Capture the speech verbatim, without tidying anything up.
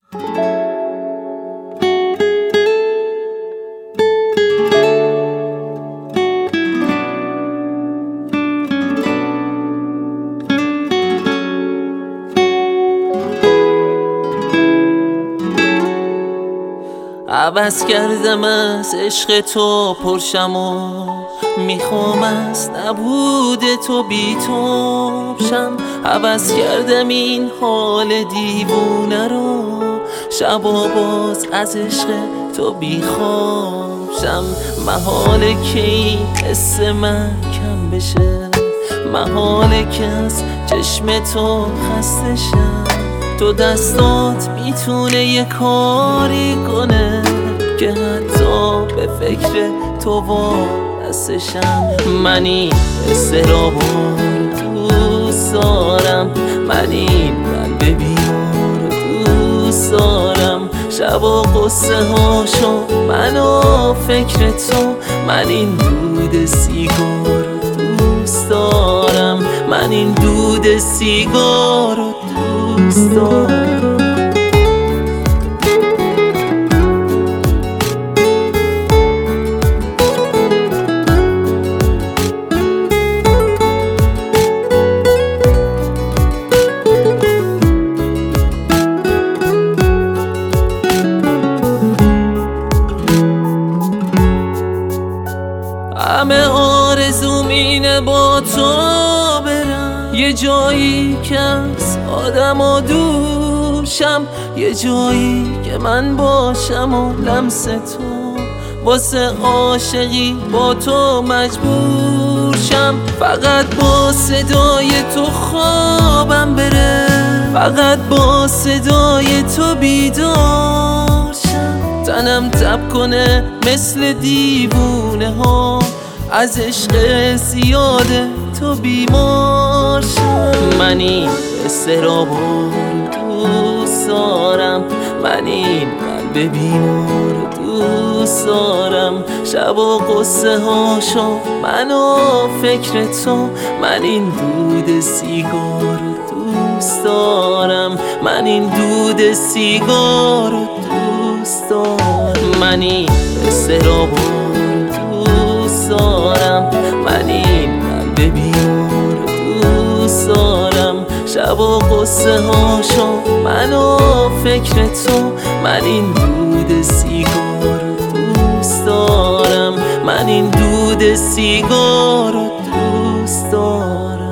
عوض کردم از عشق تو پرشم و میخوام از نبود تو بی تو شم. عوض کردم این حال دیوونه رو، شبا باز از عشق تو بی خواب شم. محاله که این حس من کم بشه، محاله که از چشم تو خسته شم. تو دستات میتونه یه کاری کنه که حتی به فکر تو وابسته‌شم. من این استرابو دوست دارم، من این قلب بیمار دوست دارم. شبا قصه هاشو من و فکر تو، من این دود سیگار دوست دارم، من این دود سیگار دوست دارم. همه آرزوم اینه با تو برم یه جایی که از آدم و دوشم، یه جایی که من باشم و لمس تو واسه عاشقی با تو مجبور شم. فقط با صدای تو خوابم بره، فقط با صدای تو بیدار شم. تنم تب کنه مثل دیوونه ها، از عشق زیاد تو بیمار شم. من این استرابو دوست دارم، من این قلب بیمار دوست دارم. شبا قصه هاشو من و فکر تو، من این دود سیگار دوست دارم، من این دود سیگار دوست دارم. من این استرابو دوست دارم، من این قلب بیمار دوست دارم. شبا قصه هاشو من و فکر تو، من این دود سیگار دوست دارم، من این دود سیگار دوست دارم.